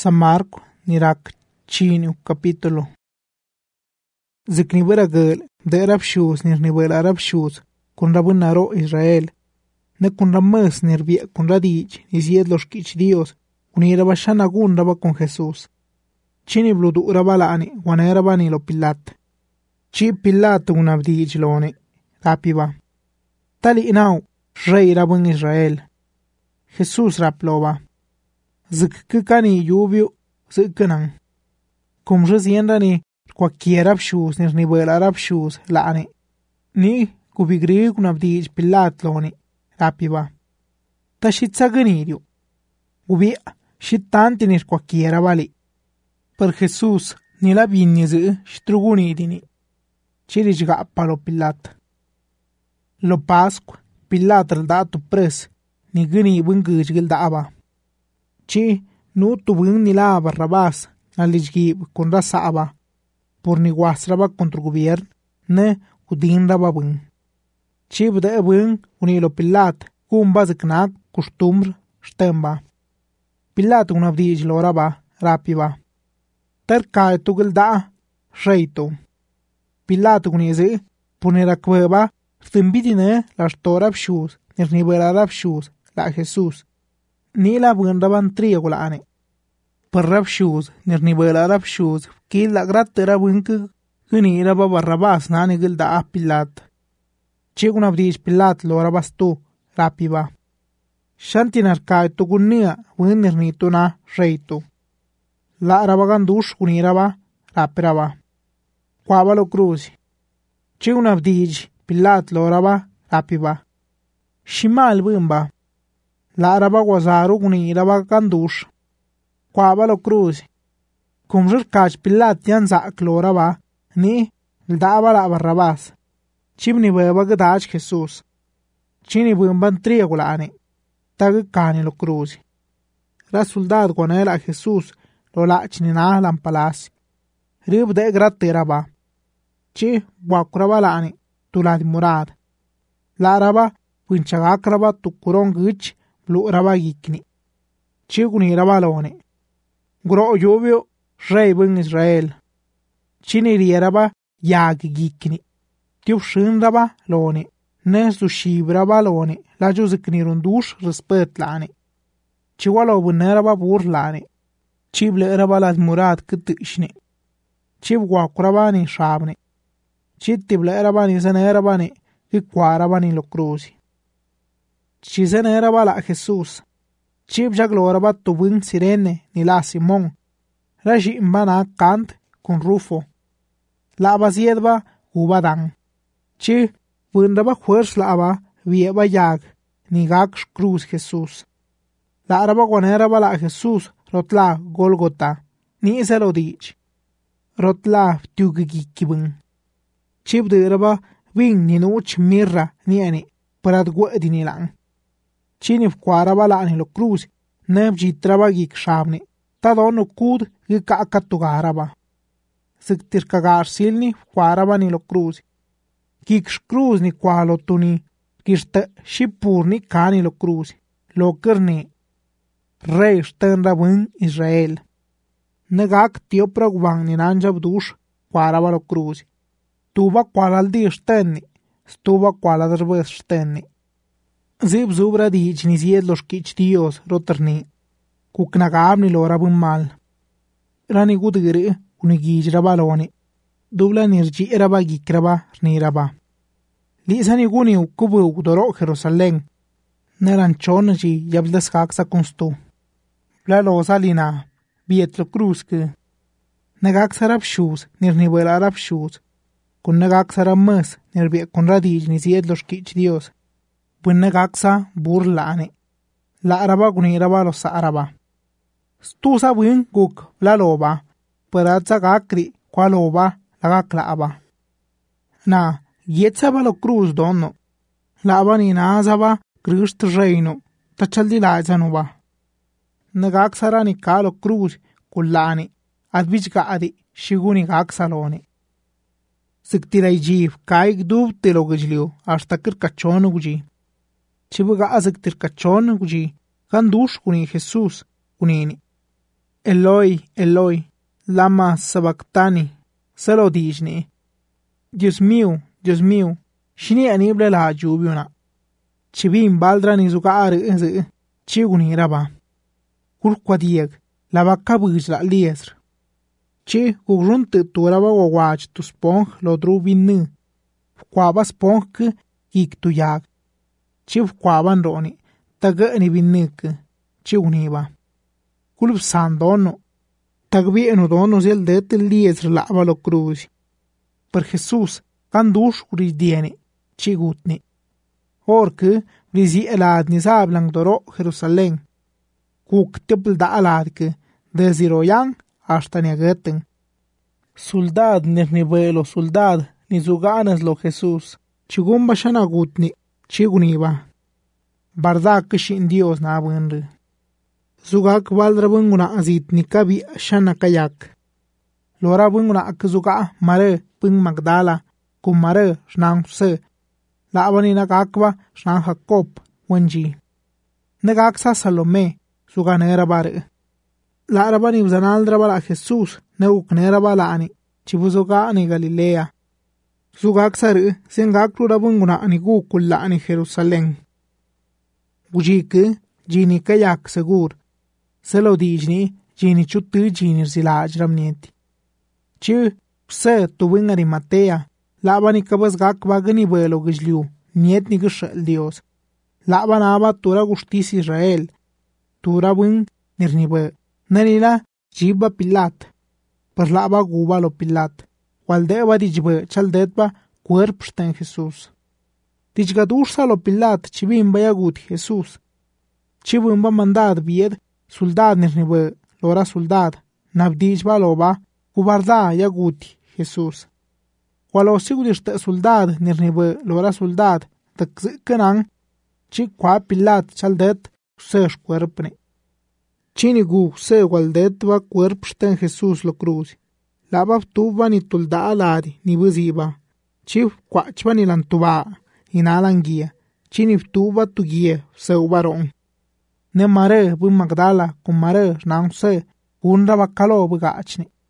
San Marco nirak chini capítulo. Ziknibera girl, the Arab shoes near Nibel Arab shoes, con rabunaro Israel. Ne con ramas nervia con radich, y sied los kich dios, unira bashana gun raba con Jesús. Chini bludu rabalani, wanera bani lo pilat. Chi pilat un abdij lone, rapiva. Tali inau, rey rabun Israel. Jesús raplova. Zikkani lluvio, zikkanan. Como resienrani, cualquier abshus, ni nivel abshus, lani. Ni kubigri un abdij pilat lone, rapiva. Tashitsaganirio. Ubi, shitanti ni cualquiera vali. Per Jesús, ni la vignizi, strugunidini. Chirich gappa lo pilat. Lo Pasqua, pilat al datu pres, ni gini bunguj gil daba. Chi, nu tu bun ni la Barrabás, alijgib con rasaba, por ni guasraba contra gobierno, ne udin raba bun. Chi bde bun unilo pilat, cumba ziknak, costumbre, stemba. Pilat un abdij lo raba, rapiva. Tercae tu gil da, reito. Pilat unizi, punera cueva, Thimbidine las torab shoes, ni nivel shoes, la Jesús. Ni la buen raban triagolane. Per rab shoes, ni nivel shoes, que la gratera buen que ni raba Barrabás, nani gil da pilat. Chigun abdij pilat lo rabas tu, rapiva. Shantinar kai tu gunia, buen ni tu na, reito. La rabagandush uniraba, raperaba. Quava lo cruzi. Chigun abdij, pilat lo raba, rapiva. Shimal bumba. La raba guazaru guni raba gandush. Quava lo cruzi. Cum rcach pilat yanzak lo raba, ni daba la Barrabás. Chimni beba gadaj Jesús. Chini bumban triagulane. Tagcani lo cruzi. La soldad guanela Jesús lo lachni na lampalas. Rib de gratte raba. Chi guakuraba lani. Tulad murad. La raba, winchagak raba tukurong gich, blu raba gikni. Chiguni raba lone. Gro lluvio, rey bun Israel. Chini raba, yag gikni. Tiushin raba lone. Nes du shib raba lone. La juzikni rundush respet lane. Chiwalo bunera bur lane. Chible raba lad murad kitishne. Chib guakurabani shabne. Chittibla erabani zan erabani, que quarabani lo cruzi. Chizan erabala Jesús. Chib jagloraba tu bun sirene, ni la Simón. Raji imbana cant con Rufo. La abaziedba ubadan. Chi bunraba juers la aba, vieba yag, ni gag cruz Jesús. La araba guaneraba la Jesús, rotla Golgota, ni ese lo dich. Rotla tiugigikibun. Chib de raba wing ni nuch mirra ni ani parad gwadi ni lang. Chinif quaraba la ni lo cruz neb jitraba gik shabni. Tado no kud gika akatugaraba. Ziktir kagar silni quaraba ni lo cruz. Gik cruz ni qualo tuni. Gishta shipur ni kani lo cruz. Lo kerni. Rey sten rabun Israel. Negak tiopra gwang ni nanjab dush quaraba lo cruz. Stuba qualal di stenni, stuba qualal rvés stenni. Zib zubra di chnisied los kich dios roterni, kuknagabni lo rabun mal. Rani gudgiri unigij rabaloni, dubla nirji raba gikraba rni raba. Lisani guni ukubu ukdoro Jerusalén, neranchon ji yabdes kaksa kunstu. Pla lo salina, bietlo cruzke. Negak sarab shoes, nirnivel arab shoes. Con negaksa mas, nervie con radij ni sied los kich dios. Buen negaksa burlane. La araba guni raba los araba. Stusa buen guk la loba, peratza gakri qua loba la gaklaba. Na, yetzaba lo cruz donno. Laba ni nazaba krist reino, tachaldi lazanuba. Negaksa rani kalo cruz kullani, adbij gaadi, shiguni gaksalone. Siktirai jiv kaig dub telo gajlio hasta kir kachon guji. Chibuga aziktir kachon guji gandush kuni Jesús kunini. Eloi, Eloi, lama sabactani, salo dijni. Dios mío, shini anible la jubiuna. Chibin baldra ni zugaar zi, chiguni raba. Kurkwa dieg, la vaca bujla liesr. Chi gugrunt turaba wawach tu spong lo drubin. Kwaba spong kik tu yag. Chi kwaban roni, taga ni binnik, chiguni ba. Kulub sandono, tagbi enudono zel det liesr lava lo cruzi. Per Jesús, kandush uridieni, chigutni. Orke, vizi elad ni sablang doro Jerusalén. Kuk tepl da aladke, desde Royan hasta Niageten. Soldad nirnivelo soldad, ni zuganas lo Jesús. Chigumba shanagutni, chiguniba. Bardak shin Dios na bunre. Zugak valdra bunguna azit ni kabi shanakayak. Lora bunguna akzuga mare pung Magdala, kumare shnang se. Laabani nagakwa shnang Jacob, wenji. Nagaksa Salome, suganera bare. Laarabani uzanaldra bala Jesús, neuknera balani, chibuzoga ni Galilea. Zugaksare, sengakura bunguna ani gukulla ani Jerusalén. Ujike, jini kayak segur. Selo dijni, jini chutu jini zilaj ramnieti. Chi, pse tubin Arimatea, laabani kabas gakbagani velo gijliu, niet ni gishal Dios. Laaban aba tura gustis Israel. Tura bun nirnibe. Nanila jiba Pilat. Per laaba guba lo Pilat. Waldeba dijbe chaldetba cuerp shten Jesús. Dijgadursa lo Pilat chibimba yagut Jesús. Chibimba mandad bied soldad nirnibe lora soldad. Nabdijba loba kubarda yaguti Jesús. Walo sigudishte soldad nirnibe lora soldad takzikanang chi kwa Pilat chaldet sesh cuerpne. Chini gu se waldet va cuerp shten Jesús lo cruz. Laba tuba ni tulda aladi ni buziba. Chi kwachba ni lantuba inalangia. Chini tuba tugie se ubaron. Ne mare bu Magdala kum mare nang se unra bakalo bugachni.